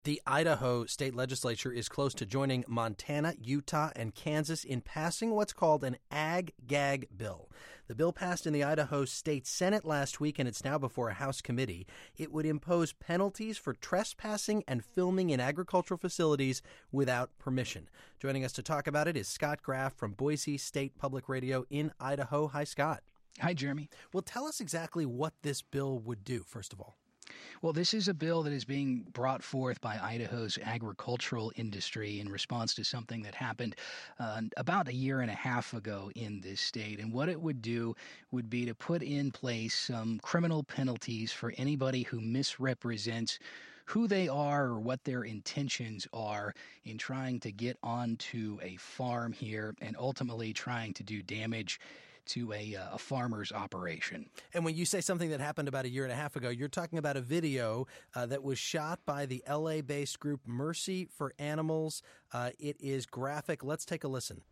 The Idaho state legislature is close to joining Montana, Utah, and Kansas in passing what's called an ag-gag bill. The bill passed in the Idaho State Senate last week, and it's now before a House committee. It would impose penalties for trespassing and filming in agricultural facilities without permission. Joining us to talk about it is Scott Graff from Boise State Public Radio in Idaho. Hi, Scott. Hi, Jeremy. Well, tell us exactly what this bill would do, first of all. Well, this is a bill that is being brought forth by Idaho's agricultural industry in response to something that happened about a year and a half ago in this state. And what it would do would be to put in place some criminal penalties for anybody who misrepresents who they are or what their intentions are in trying to get onto a farm here and ultimately trying to do damage to a farmer's operation. And when you say something that happened about a year and a half ago, you're talking about a video that was shot by the LA-based group Mercy for Animals. It is graphic. Let's take a listen.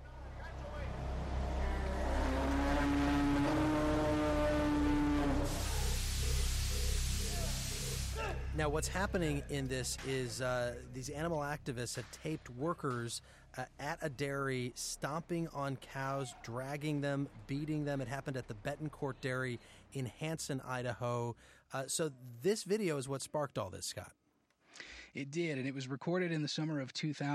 Now, what's happening in this is these animal activists have taped workers at a dairy, stomping on cows, dragging them, beating them. It happened at the Betancourt Dairy in Hanson, Idaho. So this video is what sparked all this, Scott. It did, and it was recorded in the summer of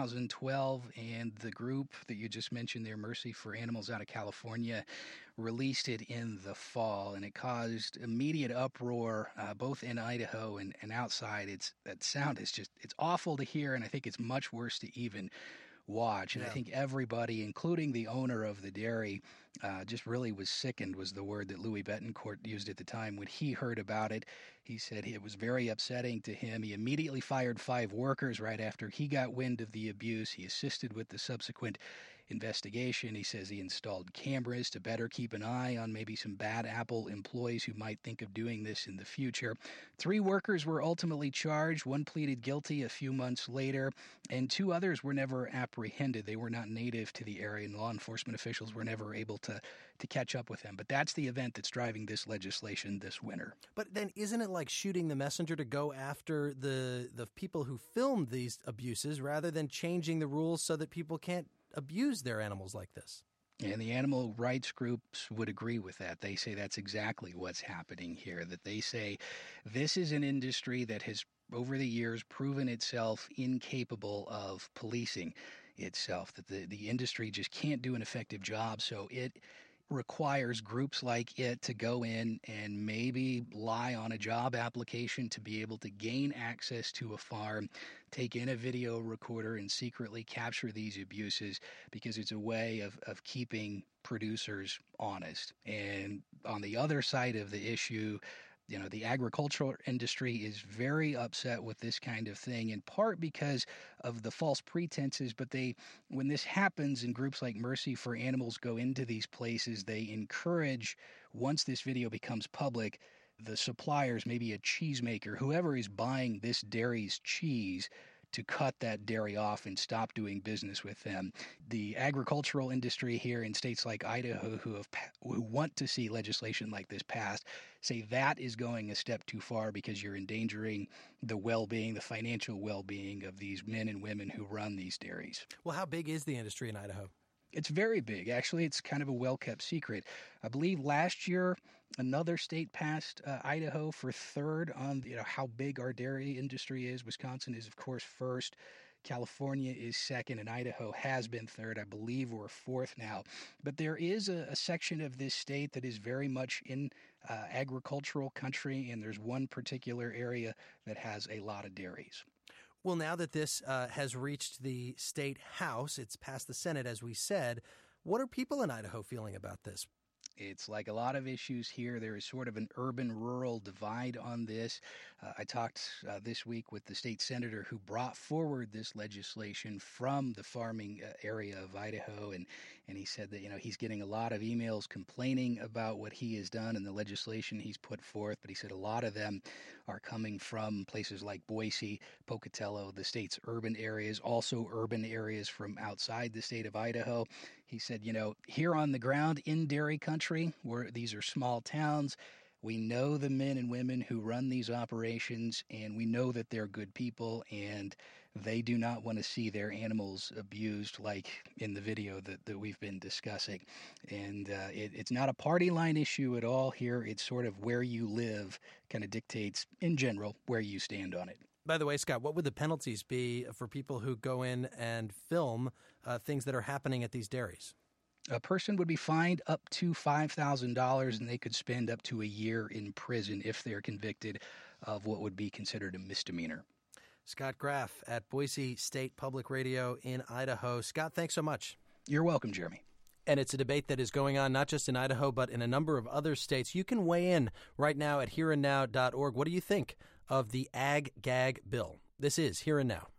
2012, and the group that you just mentioned there, Mercy for Animals out of California, released it in the fall, and it caused immediate uproar both in Idaho and outside. That sound is it's awful to hear, and I think it's much worse to even watch. And I think everybody, including the owner of the dairy, just really was sickened, was the word that Louis Betancourt used at the time. When he heard about it, he said it was very upsetting to him. He immediately fired 5 workers right after he got wind of the abuse. He assisted with the subsequent investigation. He says he installed cameras to better keep an eye on maybe some bad apple employees who might think of doing this in the future. 3 workers were ultimately charged. 1 pleaded guilty a few months later, and 2 others were never apprehended. They were not native to the area, and law enforcement officials were never able to catch up with them. But that's the event that's driving this legislation this winter. But then isn't it like shooting the messenger to go after the people who filmed these abuses rather than changing the rules so that people can't abuse their animals like this? And the animal rights groups would agree with that. They say that's exactly what's happening here, that they say this is an industry that has over the years proven itself incapable of policing itself, that the industry just can't do an effective job. So it requires groups like it to go in and maybe lie on a job application to be able to gain access to a farm, take in a video recorder and secretly capture these abuses because it's a way of keeping producers honest. And on the other side of the issue, the agricultural industry is very upset with this kind of thing, in part because of the false pretenses. But when this happens and groups like Mercy for Animals go into these places, they encourage, once this video becomes public, the suppliers, maybe a cheesemaker, whoever is buying this dairy's cheese, to cut that dairy off and stop doing business with them. The agricultural industry here in states like Idaho who want to see legislation like this passed say that is going a step too far because you're endangering the well-being, the financial well-being of these men and women who run these dairies. Well, how big is the industry in Idaho? It's very big. Actually, it's kind of a well-kept secret. I believe last year another state passed Idaho for third on how big our dairy industry is. Wisconsin is, of course, first. California is second, and Idaho has been third. I believe we're fourth now. But there is a section of this state that is very much in agricultural country, and there's one particular area that has a lot of dairies. Well, now that this has reached the state house, it's passed the Senate, as we said, what are people in Idaho feeling about this? It's like a lot of issues here. There is sort of an urban-rural divide on this. I talked this week with the state senator who brought forward this legislation from the farming area of Idaho, and he said that he's getting a lot of emails complaining about what he has done and the legislation he's put forth, but he said a lot of them are coming from places like Boise, Pocatello, the state's urban areas, also urban areas from outside the state of Idaho. He said, here on the ground in dairy country, where these are small towns, We know the men and women who run these operations, and we know that they're good people, and they do not want to see their animals abused like in the video that we've been discussing. And it's not a party line issue at all here. It's sort of where you live kind of dictates, in general, where you stand on it. By the way, Scott, what would the penalties be for people who go in and film things that are happening at these dairies? A person would be fined up to $5,000, and they could spend up to a year in prison if they're convicted of what would be considered a misdemeanor. Scott Graff at Boise State Public Radio in Idaho. Scott, thanks so much. You're welcome, Jeremy. And it's a debate that is going on not just in Idaho, but in a number of other states. You can weigh in right now at hereandnow.org. What do you think of the Ag Gag bill? This is Here and Now.